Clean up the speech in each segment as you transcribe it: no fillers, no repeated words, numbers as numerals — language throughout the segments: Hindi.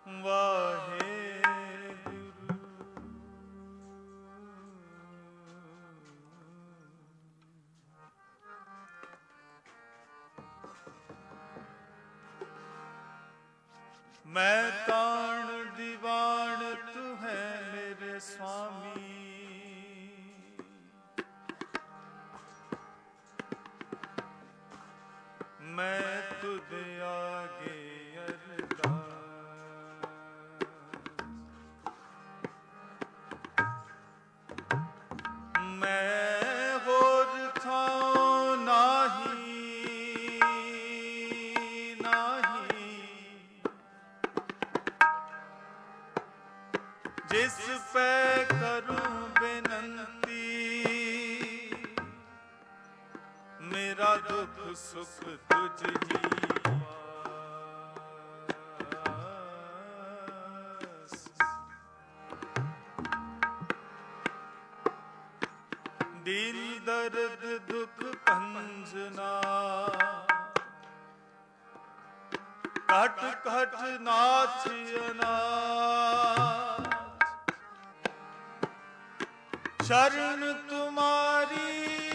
वाहे मैं ताण दीवान तू है मेरे स्वामी, मैं तुझ आगे अरदास, मैं होर थां नाही नाही, जिस पे करूं बेनंती, मेरा दुख सुख तुझ ही पास। दिल दर्द दुख भंजना, कट कट नाच अनाथ, शरण तुम्हारी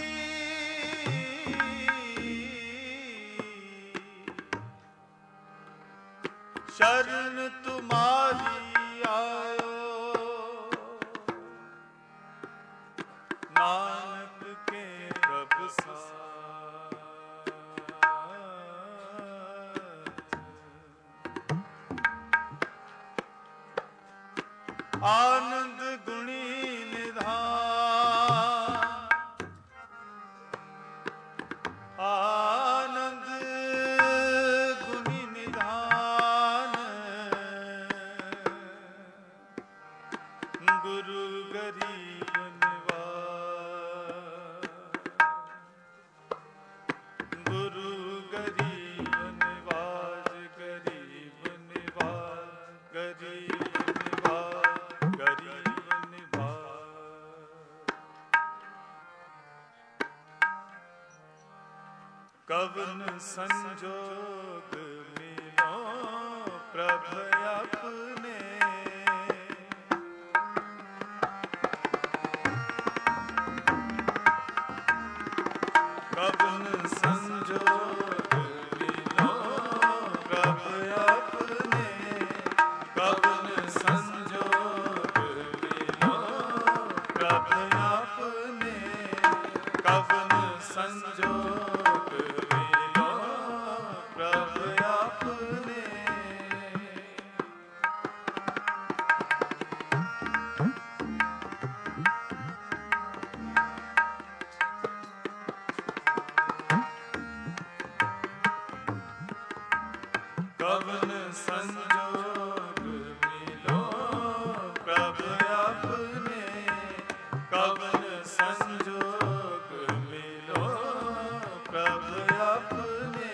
शरण तुम्हारी आयो, नानक के प्रभु साथ। आनंद गुणी निधान, आनंद गुणी निधान, गुरु गरीब निवास, गुरु गरीब निवास, गरीब निवास, गरीब निवास, गरीब निवास। कवन संजोग मिलो प्रभु अपने, कवन संजोग मिलो प्रभु अपने, कवन संजोग मिलो प्रभु अपने, कवन संजोग मिलो प्रभु अपने। कवन संजोग मिलो प्रभु अपने, कवन संजोग मिलो प्रभु अपने।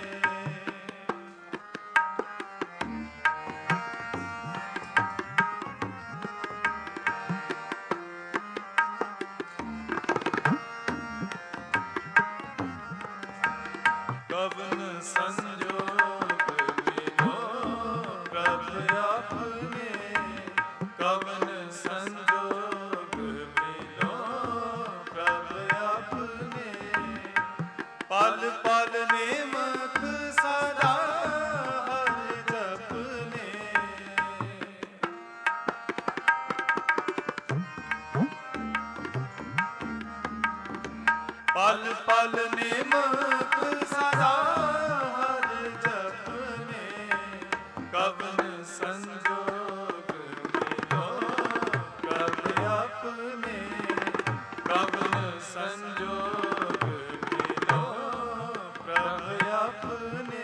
कवन संजोग मिलो प्रभु अपने, कवन संजोग मिलो प्रभु अपने। पल पल नेमक सदा हर जपने, पल पल नेमक सदा हर जपने, कवन संजोग मिलो प्रभु अपने, कवन संजोग मिलो प्रभु अपने।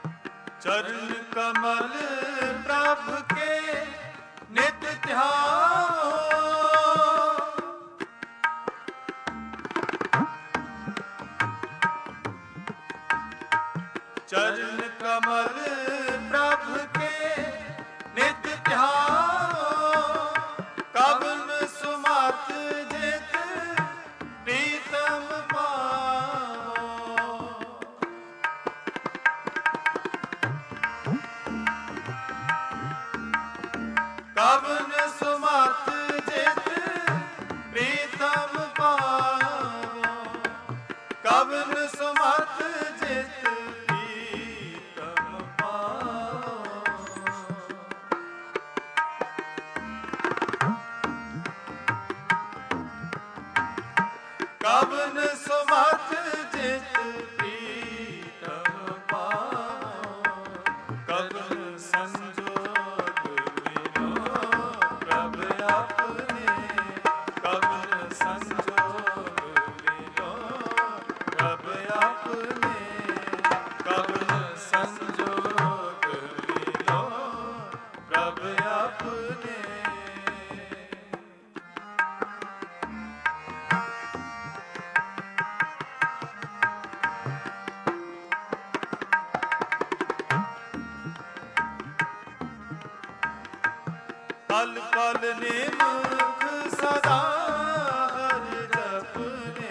चरण कमल प्रभु के नित ध्यान, कवन सुमत जित प्रीतम पावो, कवन सुमत जित प्रीतम पावो। कवन सुमत जित प्रीतम पावो, कवन संजोग मिलो प्रभ अपने, कवन संजोग मिलो प्रभ अपने, कवन संजोग मिलो प्रभ अपने। पल पल निमुख सदा हर जपने,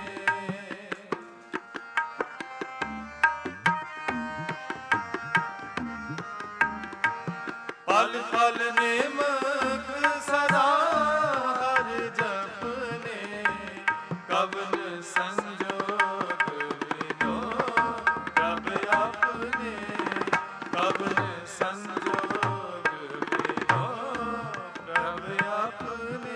पल पल निमुख सदा हर जपने, कवन संजोग मिलो प्रभ अपने, कवन संजोग मिलो प्रभ अपने।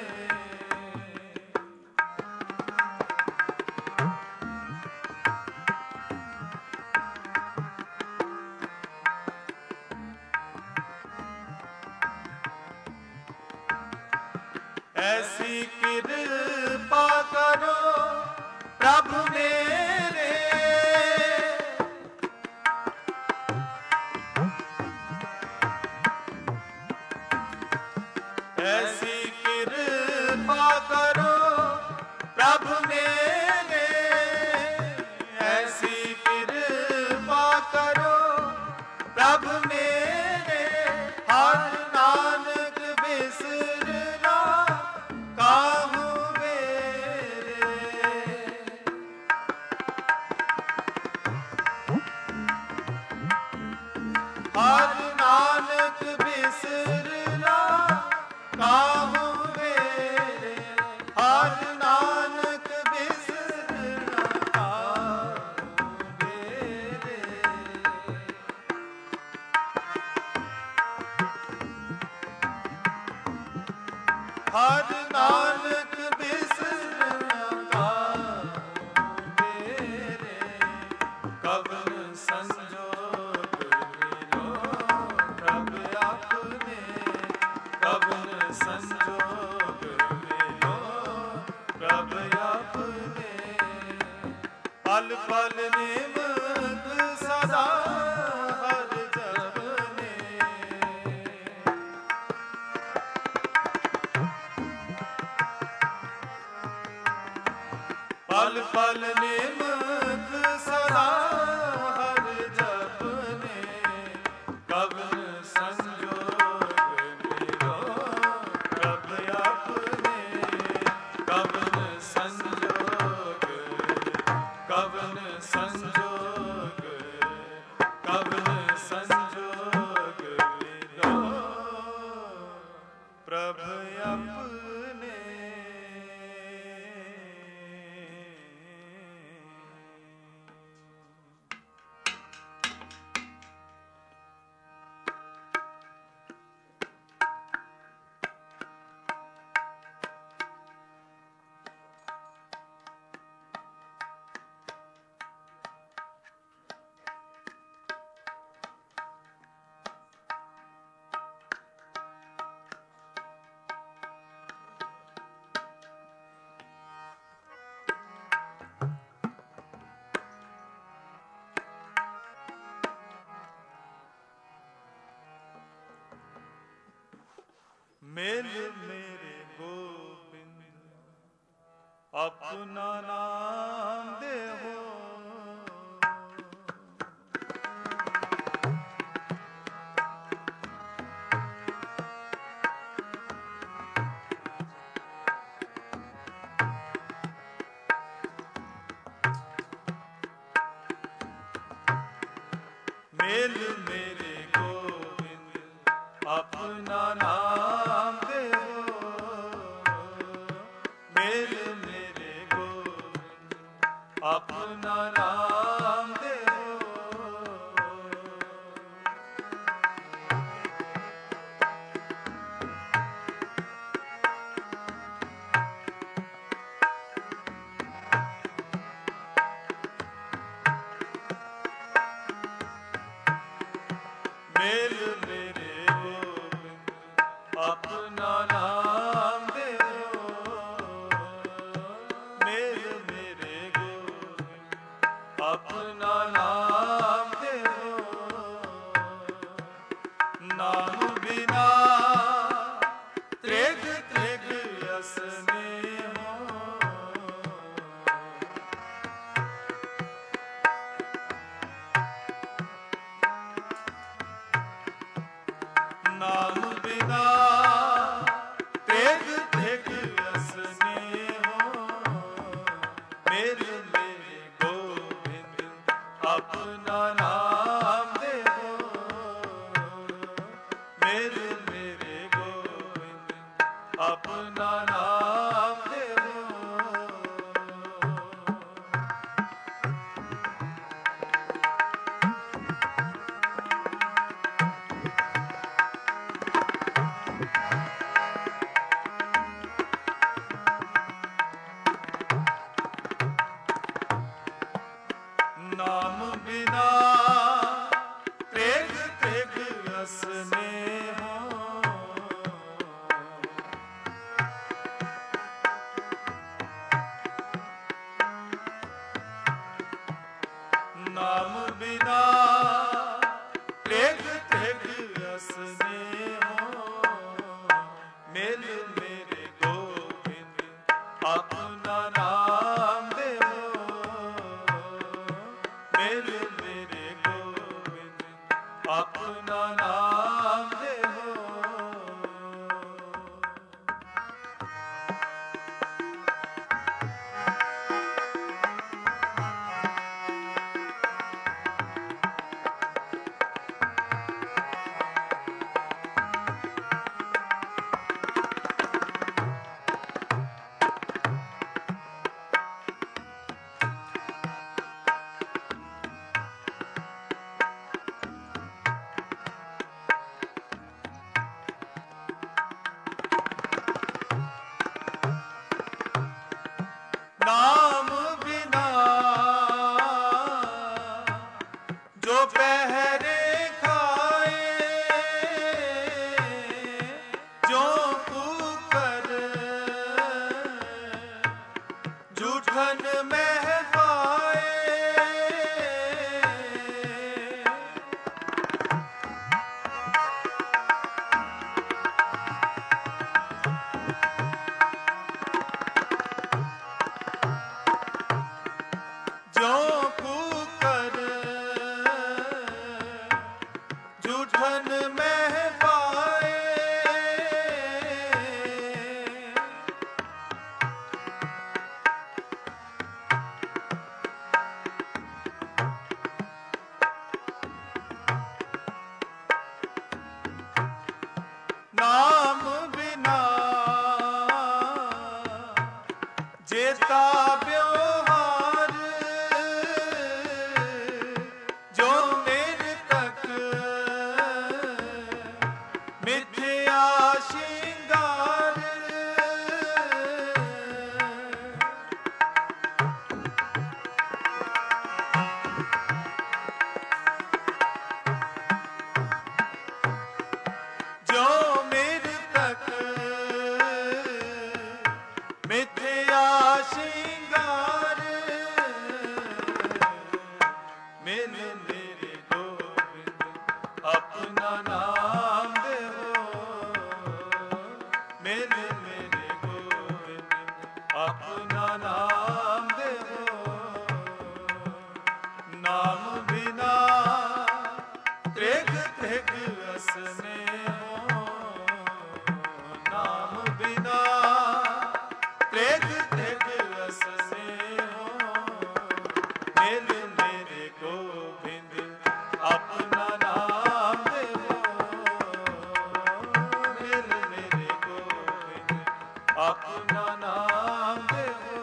ऐसी कृपा करो प्रभु मेरे, ऐसी कृपा करो प्रभु मेरे, ऐसी कृपा करो प्रभु मेरे, हर नानक बिसरना काहू मेरे, हर नानक बिसरना काहू मेरे, हर नानक बिसरना काहू मेरे। हर नानक बिसरना काहू मेरे, कवन संजोग मिलो प्रभ अपने, कवन संजोग मिलो प्रभ अपने। पल पल निमुख सदा हर जपने, पल पल निमुख सदा हर जपने, कवन संजोग मिलो प्रभ अपने, कवन संजोग, कवन संजोग, कवन संजोग मिलो प्रभ अपने। मिल मेरे गोविंद अपना नाम दे हो, मिल मेरे गोविंद अपना नाम ਆਪਣਾ ਨਾਮ ਦੇਵੋ ਮੇਲ ਮੇਰੇ ਗੋਬਿੰਦ ਆਪਣਾ ਨਾਮ ਦੇਵੋ ਨਾਮ ਬਿਨਾ ਤ੍ਰਿਗ ਤ੍ਰਿਗ ਅਸਨੇ ਨਾਮ ਬਿਨਾ ਤ੍ਰਿਗ ਤ੍ਰਿਗ ਅਸਨੇ ਮੇਰੇ ਮੇਰੇ ਗੋਬਿੰਦ ਆਪਣਾ ਨਾਮ ਦੇਵੋ ਮੇਰੇ ਮੇਰੇ ਗੋਬਿੰਦ ਆਪਣਾ ਨਾਮ ਦੇਵੋ ਨਾਮ ਬਿਨਾ ਤ੍ਰਿਗ ਤ੍ਰਿਗ ਅਸਨੇ ਨਾਮ ਬਿਨਾ ਤ੍ਰਿਗ ਤ੍ਰਿਗ ਅਸਨੇ ਮਿਲ ਮੇਰੇ ਗੋਬਿੰਦ ਆਪਣਾ ਨਾਮ ਦੇਵੋ ਮਿਲ ਮੇਰੇ ਗੋਬਿੰਦ ਆਪਣਾ ਨਾਮ ਦੇਵੋ ਨਾਮ ਬਿਨਾ ਜੋ ਪਹਿਰੇ ਖਾਏ ਜੋ ਕੂਕਰ ਝੂਠਨ ਮਹਿ ਪਾਏ ਜੋ ਕੂਕਰ ਝੂਠਨ ਮਹਿ ਪਾਏ ਨਾਮ ਬਿਨਾ ਜੇਤਾ ਬਿਵਹਾਰ ਜੋ ਮੇਰੇ ਤੱਕ ਮਿਥਿਆ ਸ਼ਿੰਗਾਰ ਜੋ ਮੇਰੇ ਤੱਕ ਮਿਥਿਆ ਸ਼ਿੰਗਾਰ ਮਿਲ ਮੇਰੇ ਗੋਬਿੰਦ ਆਪਣਾ ਨਾਮ ਦੇਵੋ ਮਿਲ ਮੇਰੇ ਗੋਬਿੰਦ ਆਪਣਾ ਨਾਮ ਦੇਵੋ ਨਾਮ ਬਿਨਾ ਤ੍ਰਿਗ ਤ੍ਰਿਗ ਅਸਨੇ ਨਾਮ ਬਿਨਾ ਤ੍ਰਿਗ ਤ੍ਰਿਗ ਅਸਨੇ ਮਿਲ ਮੇਰੇ ਗੋਬਿੰਦ ਆਪਣਾ ਨਾਮ ਦੇਵੋ ਮਿਲ ਮੇਰੇ ਗੋਬਿੰਦ ਆਪਣਾ ਨਾਮ ਦੇਵੋ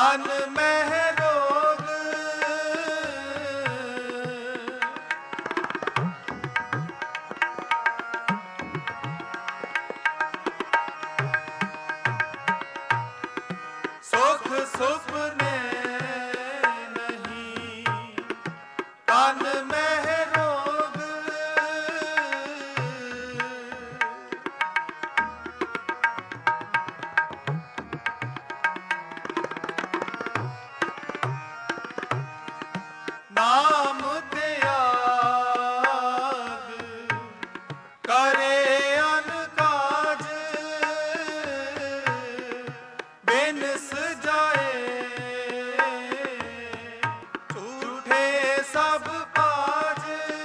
ਤਨ ਮਹਿ ਰੋਗ ਸੁਖ ਸੁਪਨੇ ਨਹੀਂ ਤਨ ਮਹਿ ਰੋਗ ਨਾਮ ਤਿਆਗ ਕਰੇ ਅਨਕਾਜ ਬਿਨ ਸਜਾਏ ਝੂਠੇ ਸਭ ਕਾਜ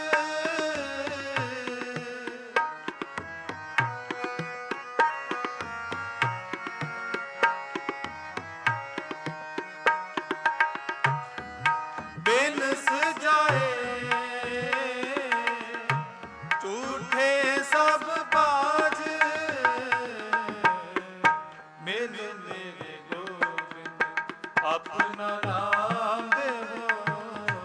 ਬਿਨ ਸਜਾਏ ਝੂਠੇ ਸਭ ਬਾਝ ਮਿਲ ਮੇਰੇ ਗੋਬਿੰਦ ਆਪਣਾ ਨਾਮ ਦੇਵੋ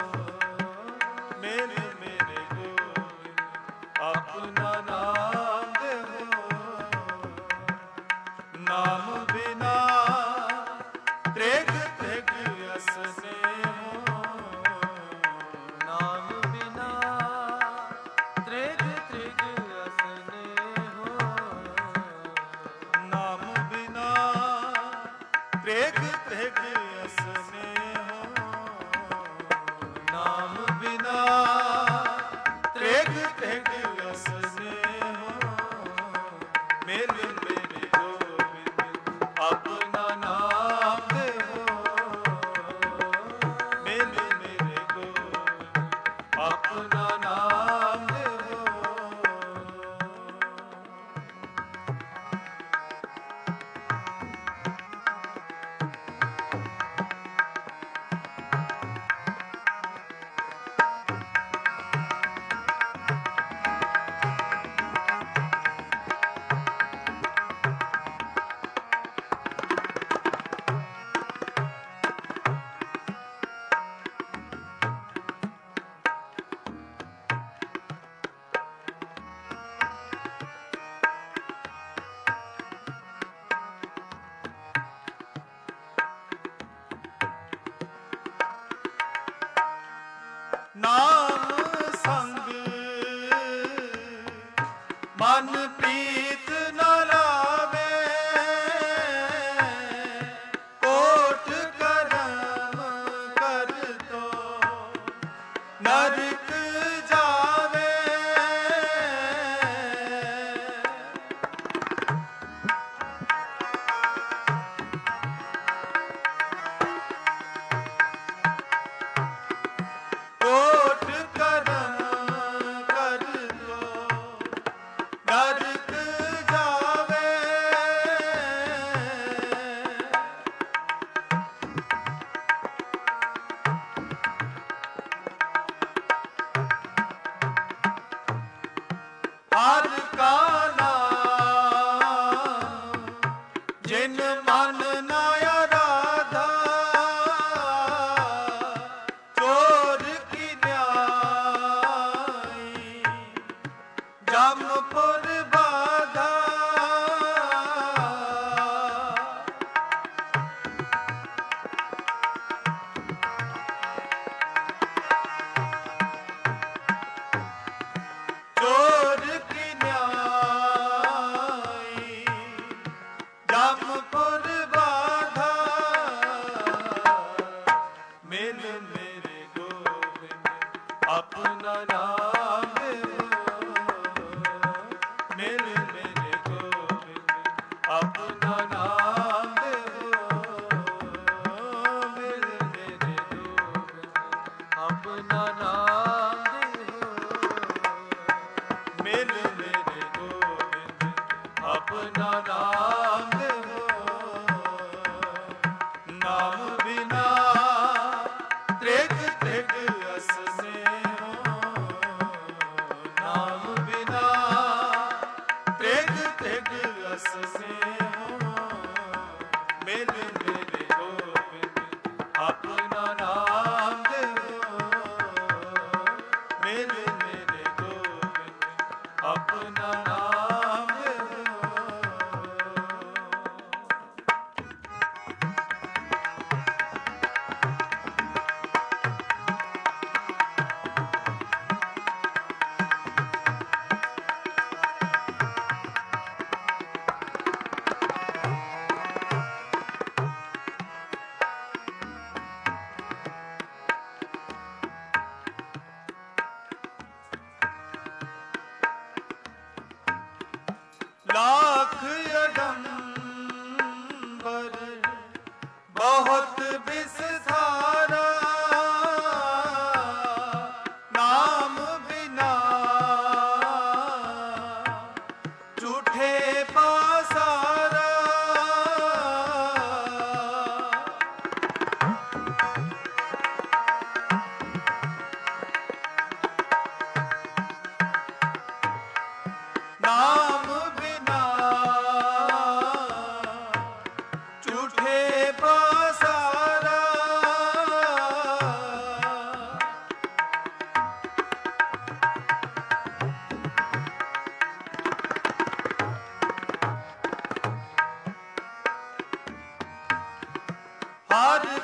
ਮਿਲ ਮੇਰੇ ਗੋਬਿੰਦ ਆਪਣਾ ਨਾਮ ਦੇਵੋ ਨਾਮ ਬਿਨਾ ਤ੍ਰਿਗ ਤ੍ਰਿਗ ਅਸਨੇ ਨਾਮ ਬਿਨਾ ਤ੍ਰਿਗ ਤ੍ਰਿਗ ਅਸਨੇ ਹੋ ਨਾਮ ਬਿਨਾ ਤ੍ਰਿਗ ਤ੍ਰਿਗ ਅਸਨੇ ਹੋ ਨਾਮ ਬਿਨਾ ਤ੍ਰਿਗ ਤ੍ਰਿਗ ਅਸਨੇ ਹੋ ਮਿਲ ਮੇਰੇ ਗੋਬਿੰਦ ਆਪਣਾ ਨਾਮ ਦੇਵੋ ਮਿਲ ਮੇਰੇ ਗੋਬਿੰਦ ਆਪਣਾ ਨਾਮ ਦੇਵੋ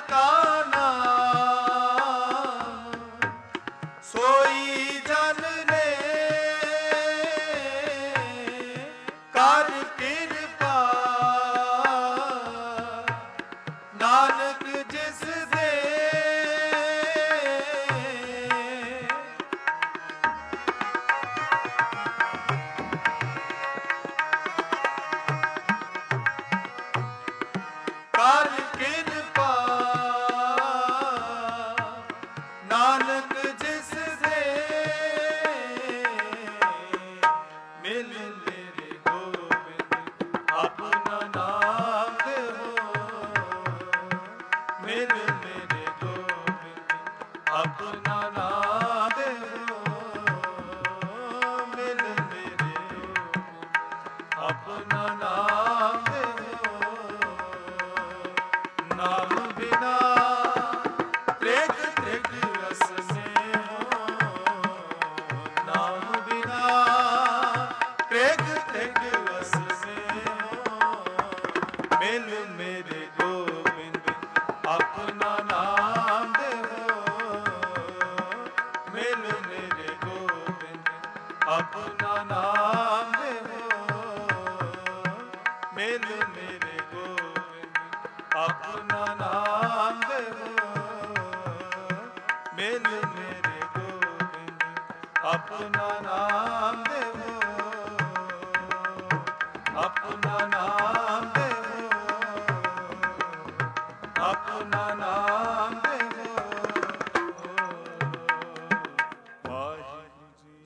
का नाम सोई जन ले कर कृपा नानक जिस दे कर कृपा नानक जिस दे मिल मेरे गोविंद अपना नाम दे हो मिल मेरे गोविंद अपना नाम दे हो मिल मेरे गोविंद अपना नाम दे हो नाम बिना त्रेग त्रेग रस में हो नाम बिना त्रेग त्रेग रस में हो मिल मेरे गोविंद अपना नाम दे हो मिल मेरे गोविंद अपना नाम दे हो मिल मेरे गोविंद अपना नाम दे हो मिल मेरे गोविंद अपना नाम दे हो अपना नाम दे हो अपना नाम दे हो वाहिगुरु जी।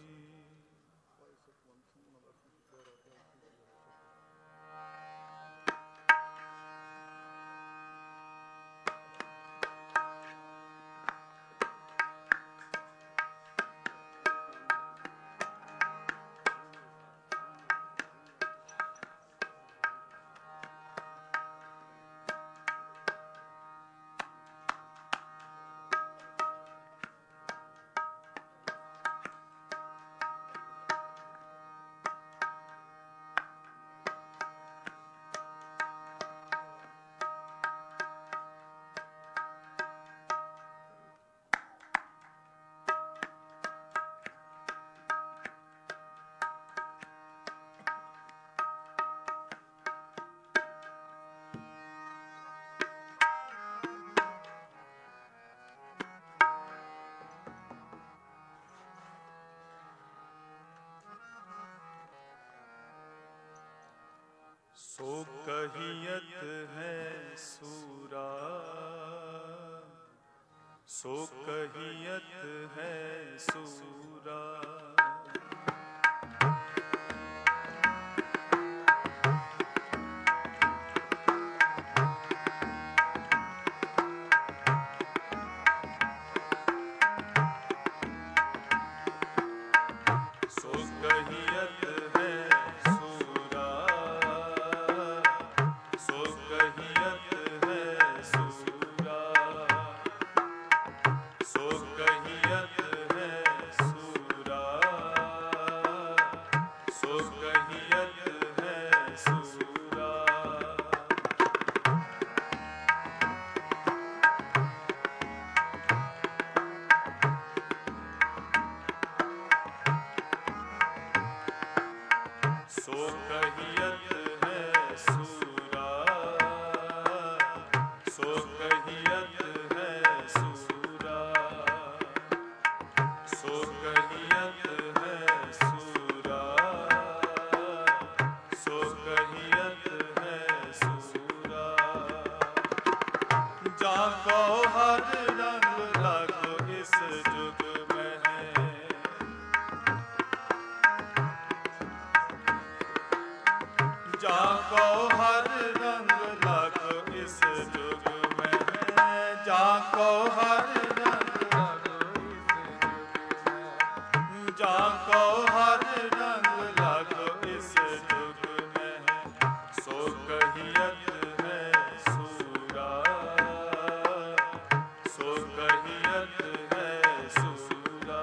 सो कहियत है सूरा सो कहियत है सूरा सो कहियत है सूरा सो कहियत है सूरा सो कहियत है सूरा सो कहियत है सूरा सो कहियत है सूरा सो कहियत है सूरा सो कहियत है सूरा सो कहियत है सूरा जाको हर रंग लागो इस जुग में है जाको हर रंग लागो इस जुग में है जाको हर रंग लागो जाको हर रंग लागो इस जुग में है सो कहियत है सूरा सो कहियत है सूरा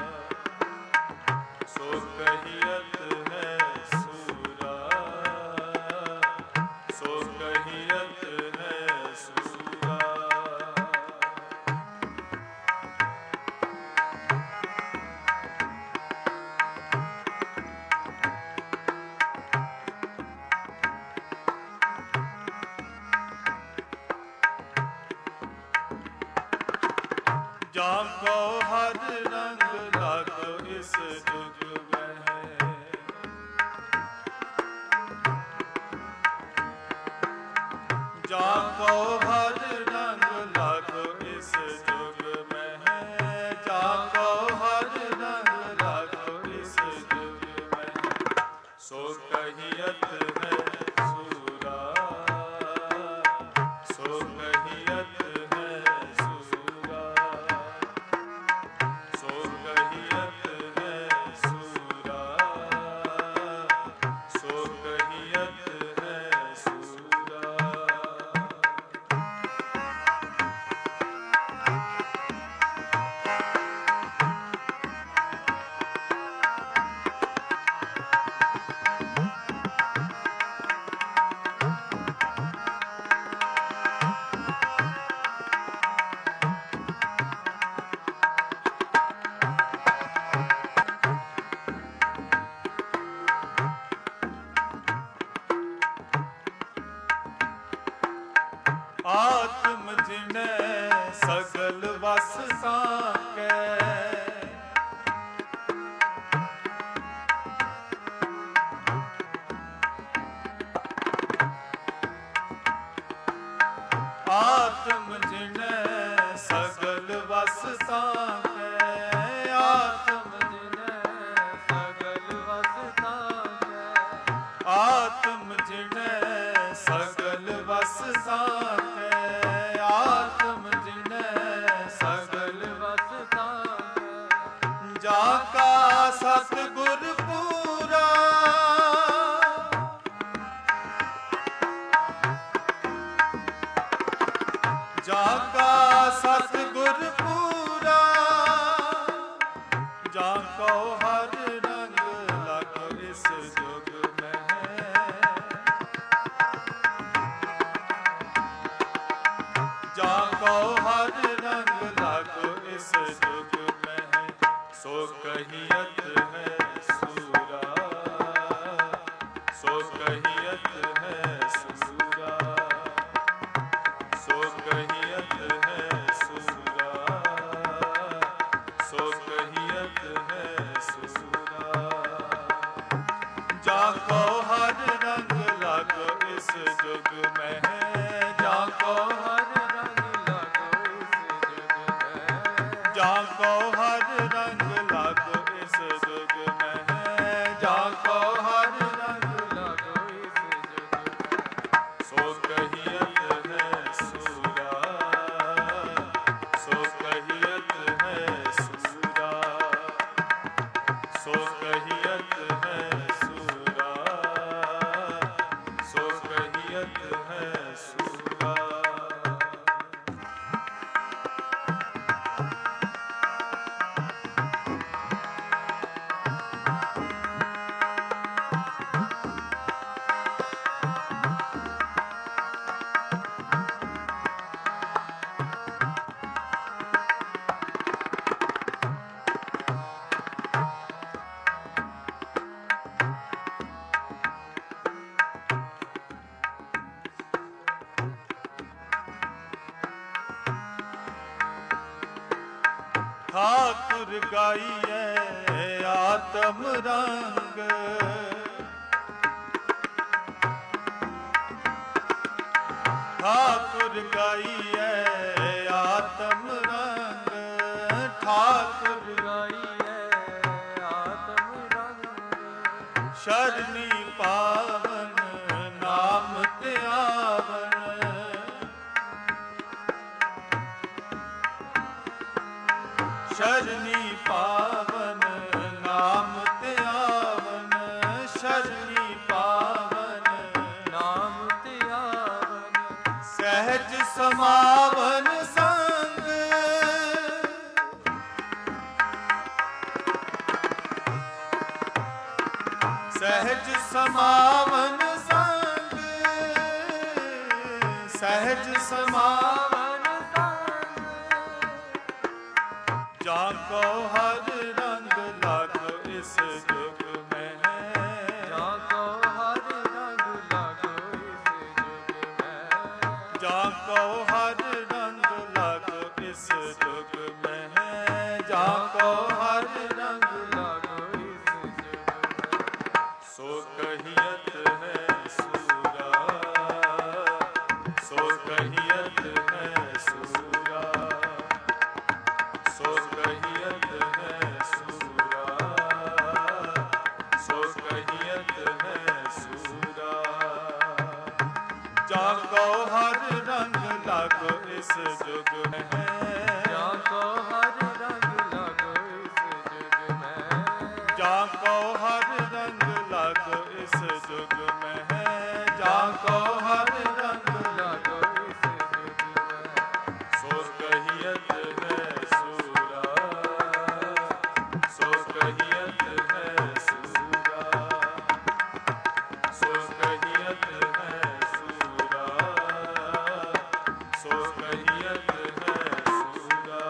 सो कहियत है सूरा सो कहियत है सूरा जाको हर रंग लागो इस जुग में है। जाको हर रंग लागो इस जुग में है। जाको हर रंग लागो इस जुग में है। सो कहियत है सूरा, सो कहियत है सूरा, सो कहियत है सूरा, सो कहियत है सूरा। आत्म जिने सगल वस साके, आत्म जिने सगल वस साके, आत्म जिने सगल वस ताके, आत्म जिने सगल वस साके, आत्म जिने सगल वस ताके, जाका सतगुर पूरा, जाका सतगुर पूरा, जाको हर रंग लागो इस जुग में है। जाको हर रंग लागो इस जुग में है। सो कहियत है सूरा, सो कहियत है सूरा, सो कहियत है सूरा, सो कहियत है सूरा। जाको हर रंग लागो इस जुग में है। जाको हर रंग लागो इस जुग में, जाको हर रंग लागो इस जुग में है। जाको हर रंग लागो इस जुग में, सो कहियत है सूरा, सो कहियत है सूरा, सो कहियत है सूरा, सो कहियत है सूरा। ठाकुर गाइए आत्म रंग, ठाकुर गाइए आत्म रंग, ठाकुर गाइए आत्म रंग, शरणी पावन नाम त्यावन, शरणी पावन नाम त्यावन, शरणी पावन नाम त्यावन, सहज समावन संग, सहज समावन संग, सहज समावन संग, जाको हर रंग लागो इस जुग में है। जाको हर रंग लागो इस जुग में, जाको हर रंग लागो इस जुग में है। जुग में है। जाको हर रंग लागो इस जुग में, जाको हर रंग लागो इस जुग में है। जाको हर रंग लागो इस जुग में, सो कहियत है सूरा, सो कहियत है सूरा, सो कहियत है सूरा, सो कहियत है सूरा।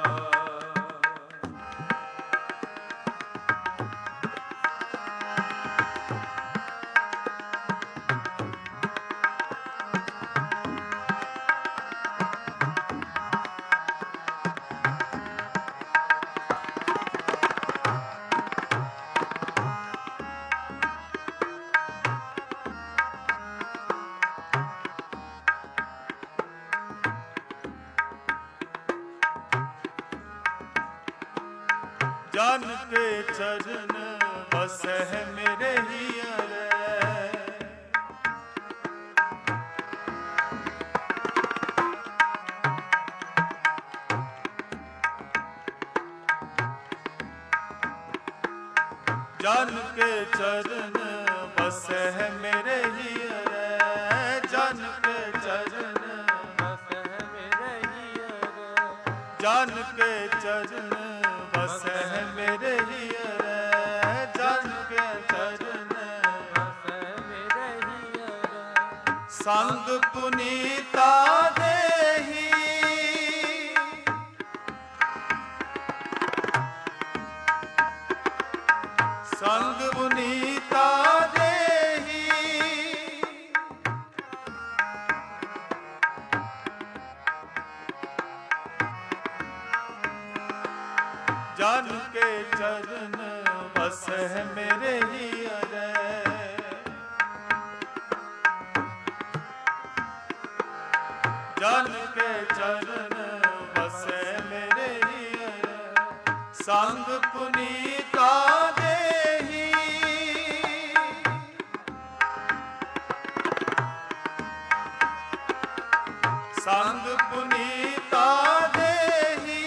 जान के चरण बस है मेरे हियर, जान के चरण बस है मेरे हियर, जान के चरण बस है मेरे हियर, जान के चरण बस है मेरे हियर, जान के चरण बस है मेरे हियर, संग पुनीता देही, संग पुनीता देही, जान के चरण बस है मेरे हियर, जान के चरण बस है मेरे हियर, संग पुनीता देही, संग पुनीता देही,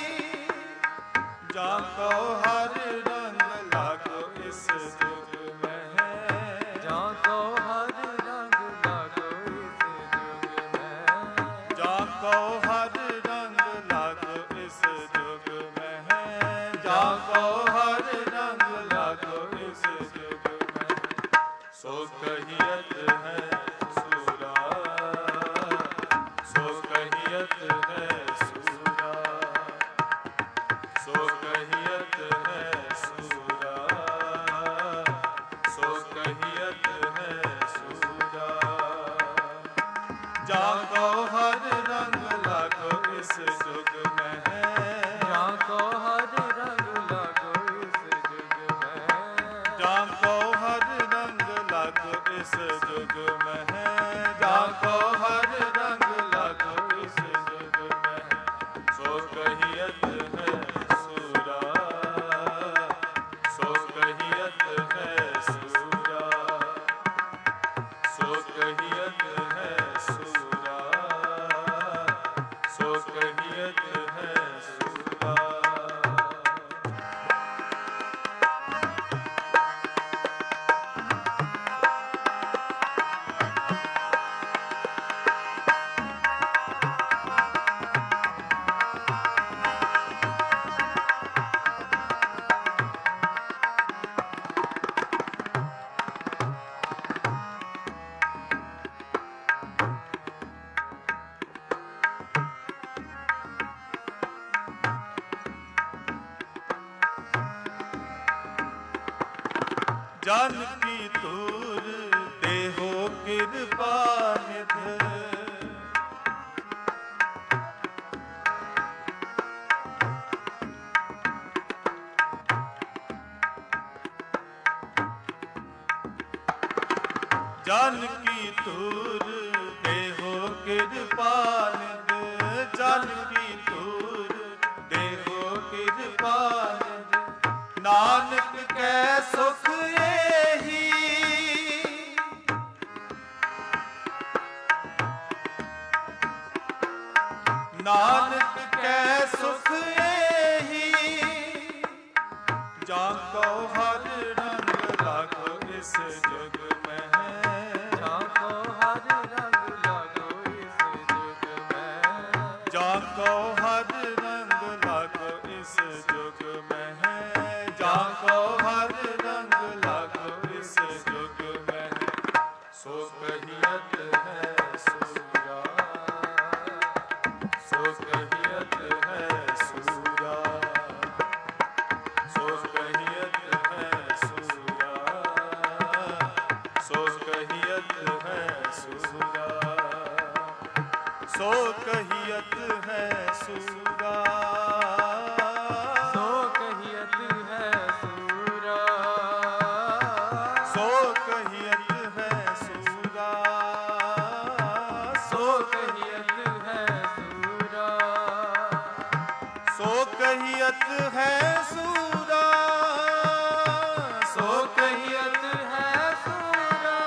जाको हर रंग लागो इस जुग में है। जाको हर रंग लागो इस जुग में, जाको हर रंग लागो इस जुग में है। जाको हर रंग लागो इस जुग में, सो कहियत है सूरा, सो कहियत है सूरा, सो कहियत है सूरा, सो कहियत है सूरा। जाको हर रंग लागो इस जुग में है। जाको हर रंग लागो इस जुग में, जाको हर रंग लागो इस जुग में है। जाको हर रंग लागो इस जुग में है। सो कहियत है सूरा, सो कहियत है सूरा, सो कहियत है सूरा, सो कहियत है सूरा। जानकी तूर देहो कृपा निध, जानकी तूर देहो कृपा निध, जानकी तूर देहो कृपा निध, नानक कै सुख एही, नानक कै सुख एही, जाको हर रंग लागो इस जुग में है। जाको हर रंग लागो इस जुग में, जाको हर रंग लागो इस जुग में है। जाको हर रंग लागो इस जुग में है। सो कहियत है सूरा, सो कहियत है सूरा, सो कहियत है सूरा, सो कहियत है सूरा, सो कहियत है सूरा, सो कहियत है सूरा, सो कहियत है सूरा, सो कहियत है सूरा, सो कहियत है सूरा, सो कहियत है सूरा,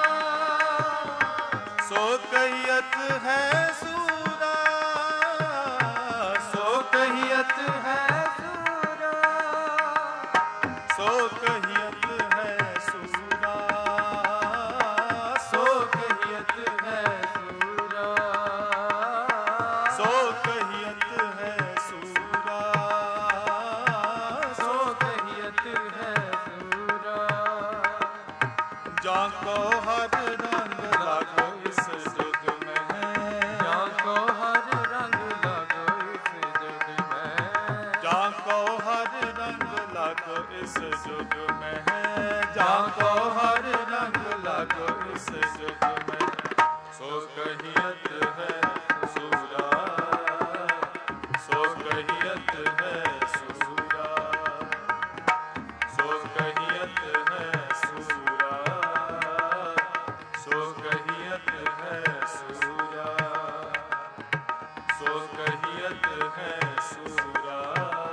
सो कहियत है सूरा, सो कहियत है सूरा, सो कहियत है सूरा, सो कहियत है सूरा, सो कहियत है सूरा, सो कहियत है सूरा, जाको हर रंग लागो इस जुग में है। जाको हर रंग लागो इस जुग में, जाको हर रंग लागो इस जुग में है। जाको हर रंग लागो इस जुग में है। सो कहियत है सूरा, सो कहियत है सूरा, सो कहियत है सूरा, सो कहियत है सूरा, सो कहियत है सूरा,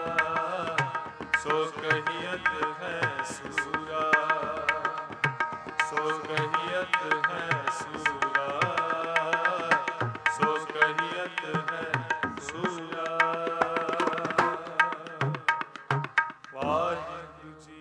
सो कहियत है सूरा, सो कहियत है सूरा, सो कहियत है सूरा। वाहिगुरु जी।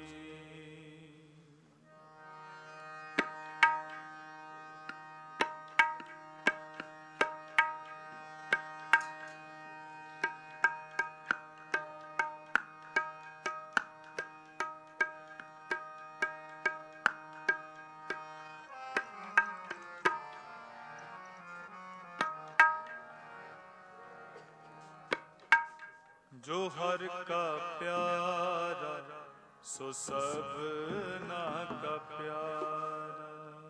जो हर का प्यारा सो सबना का प्यारा।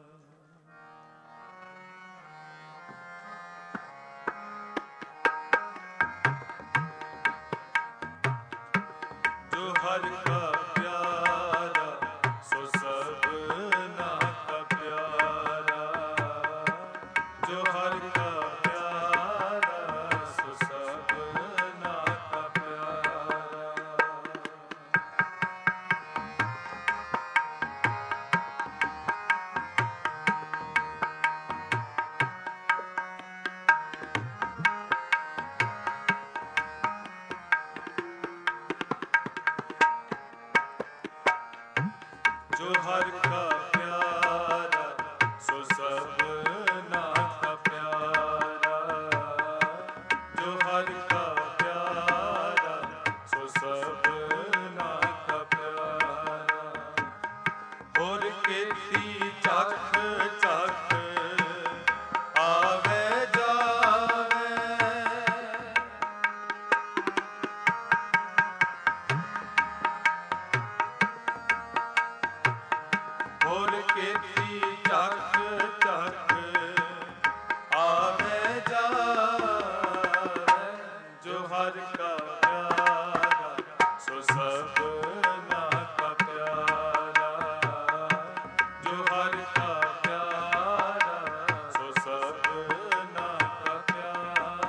जो हर का प्यारा सो सबना का प्यारा। जो हर का प्यारा सो सबना का प्यारा। जो हर का प्यारा सो सबना का प्यारा। जो हर का प्यारा सो सबना का प्यारा। और केती चख चख आवे जावे। और केती चख चख आवे जावे। जो हर का प्यारा सो सबना का प्यारा। जो हर का प्यारा सो सबना का प्यारा।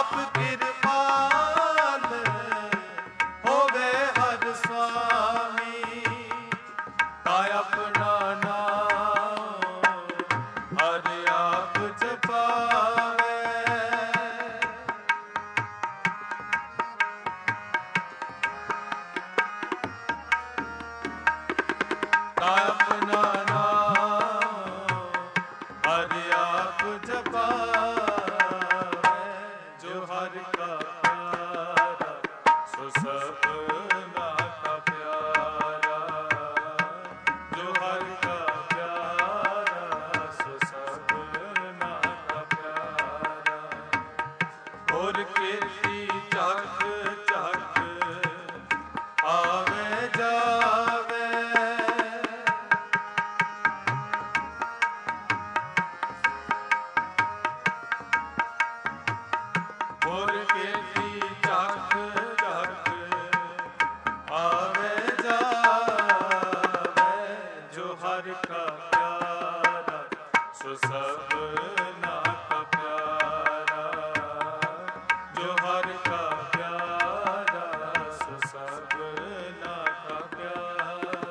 आप कृपाल होवे हर स्वामी, ताय अपना नाम हर आप जपावे। ताय अपना नाम हर आप जपावे, जो हर का प्यारा सो सबना का प्यारा, जो हर का प्यारा सो सबना का प्यारा। और कीर्ति चक चक आवे जावे, और कीर्ति चक चक आवे जावे, जो हर का प्यारा सो सबना का प्यारा, जो हर का प्यारा सो सबना का प्यारा।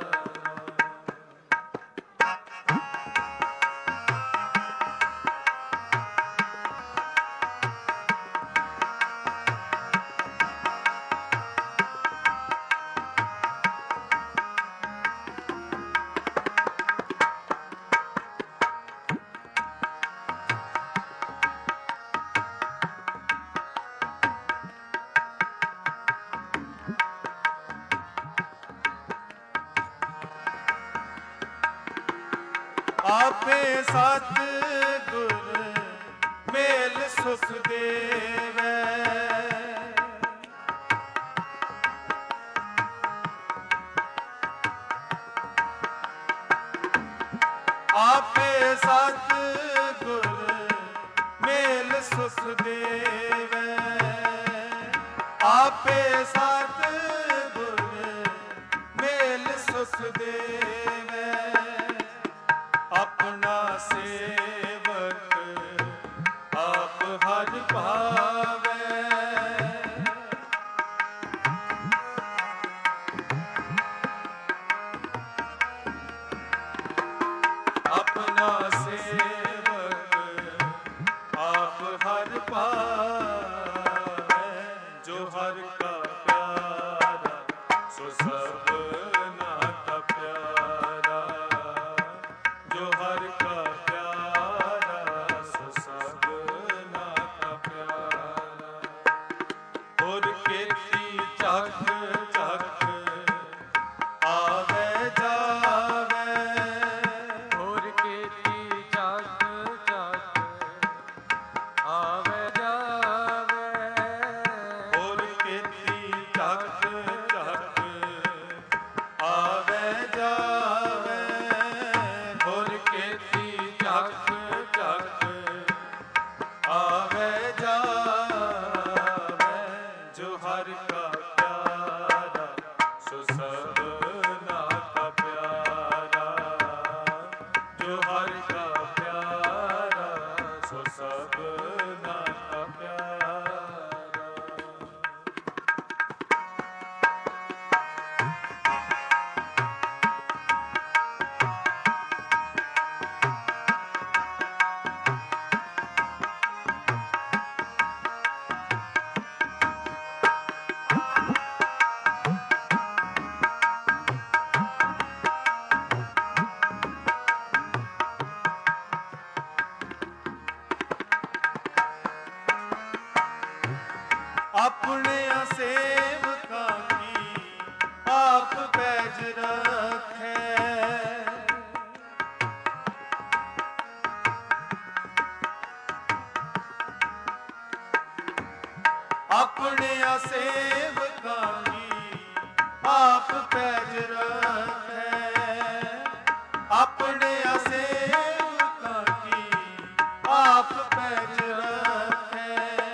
आपे सतगुर मेल सुख देवै, आपे सतगुर मेल सुख देवै, आपे सतगुर मेल सुख देवै। अपना सेवक आप हर भावै, अपना सेवक आप हर पावै, जो हर का प्यारा सो सबना का प्यारा, जो हर का प्यारा सो सबना का प्यारा। और कीर्ति चक चक आवे जावे, और कीर्ति चक चक आवे जावे, और कीर्ति चक चक आवे जावे, और कीर्ति चक चक आवे जावे, जो हर का प्यारा सो सबना का प्यारा, जो हर का प्यारा सो सबना का प्यारा। अपने सेवका की आप पैज रखे, अपने सेवका की आप पैज रखे, अपने सेवका की आप पैज रखे,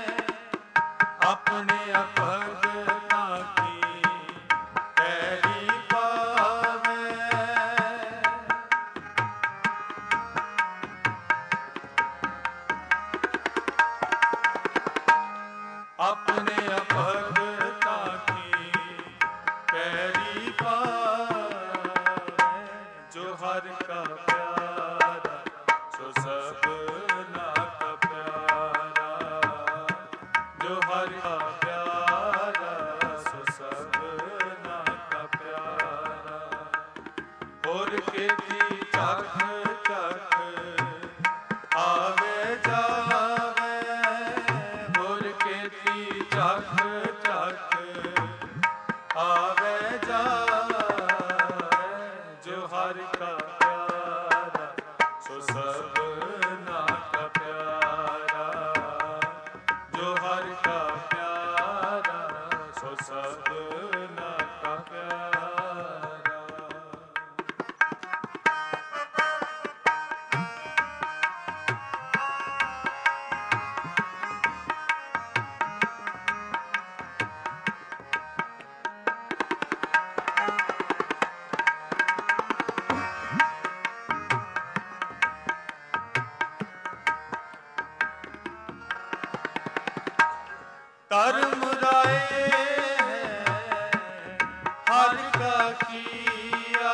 अपने भगता की पैरी पावे, अपने भगता की पैरी पावे, जो हर का प्यारा सो सबना का प्यारा, जो हर का प्यारा सो सबना का प्यारा। और खेती चख चख आवे जावे, और खेती चख चख आवे जावे, जो हर का प्यारा सो सबना का प्यारा, जो हर का प्यारा सो सबना का प्यारा। कर्म राय हर का किया,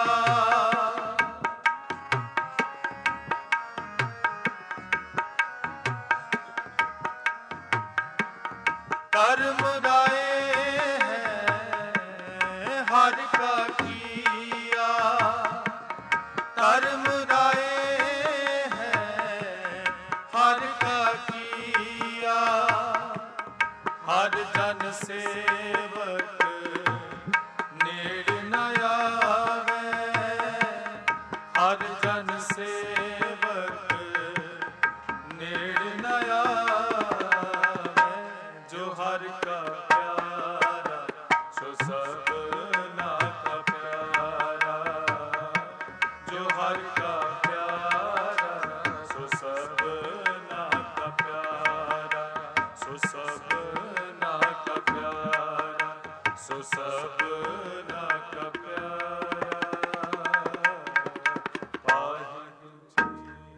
कर्म राय हर का किया, कर्म राय हर का किया। हर जन सेवक नेड़ न आवे, हर जन सेवक नेड़ न आवे, जो हर का प्यारा सो सबना का प्यारा, जो हर का प्यारा सो सबना का प्यारा, सो सबना का प्यारा, सो सबना का प्यारा। वाहिगुरू जी।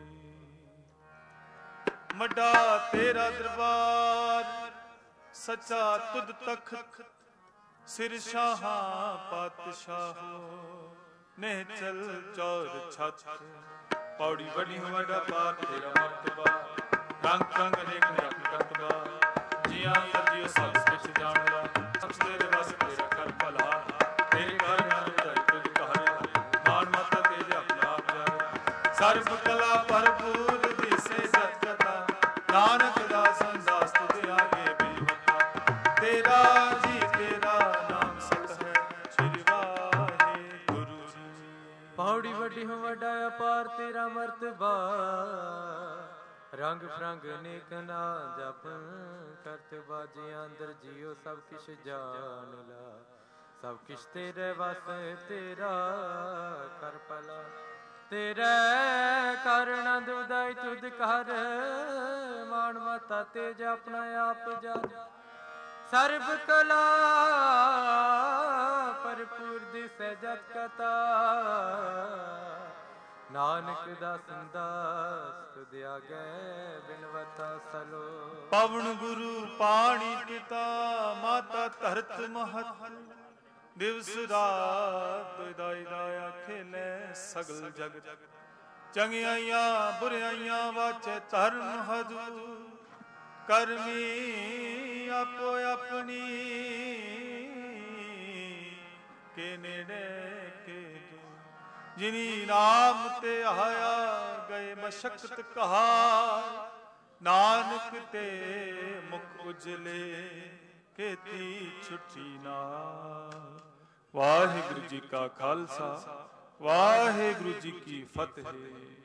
मड्डा तेरा दरबार सच्चा तुद तखत, सिर शाहां पातशाहो ने चल चौर छत। पौड़ी बनी वड्डा पार तेरा मर्तबा, रंग रंग अनेक निरख करतबा, जिया तरजियो सब कुछ जानला, सब तेरे बस तेरा कर भला, तेरे घर नाल उधाई तुझ कहाया, मान माता तेज अपना आप जाए। सर्व कला भरपूर दिसे जत कथा, नानक दासन दास तुझ आगे बिलवता। तेरा जी तेरा नाम सत है, श्री वाहिगुरू जी। पौड़ी वड्डी हो वड्डा अपार तेरा मर्तबा, रंग फरंग नेक ना जप करत बाजे अंदर जियो सब किश जान ला, सब किश तेरे वस तेरा कर भला। तेरे कारण दुदाई तुद कर, मान माता तेज अपना आप जान। सर्व कला भरपूर दिसै जत कथा, नानक दासन दास तुद आगे बिनवता सलो। पवन गुरु पाणी पिता माता धरत महत, दिवस रात दाई दाया खेले सगल जगत। चंगियाइयां बुराइयां वाचे धर्म हजूर, करमी आपो अपनी के नेड़े के दूर। जिनी नाम ते आया गए मशक्कत कहा, नानक ते मुख उजले खेती छुट्टी नाल। वाहिगुरू जी का खालसा, वाहिगुरू जी की फतेह।